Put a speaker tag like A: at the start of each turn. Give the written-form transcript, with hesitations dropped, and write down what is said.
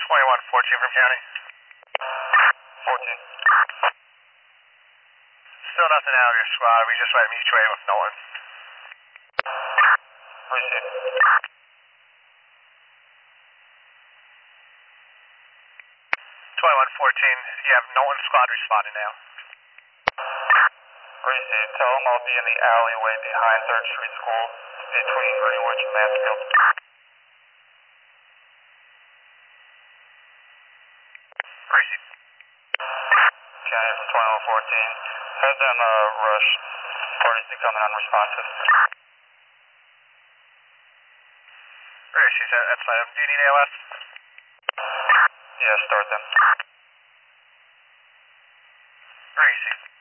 A: 2114 from county.
B: 14.
A: Still nothing out of your squad. We just went mutual aid with Nolan.
B: Received.
A: 2114, you have Nolan squad responding now.
B: Received. Tell them I'll be in the alleyway behind 3rd Street School between Greenwich and Mansfield.
A: Received.
B: County from 2114. Have them rush. Parties becoming unresponsive.
A: Received. That's fine. Do you need ALS?
B: Yeah, start them.
A: Received.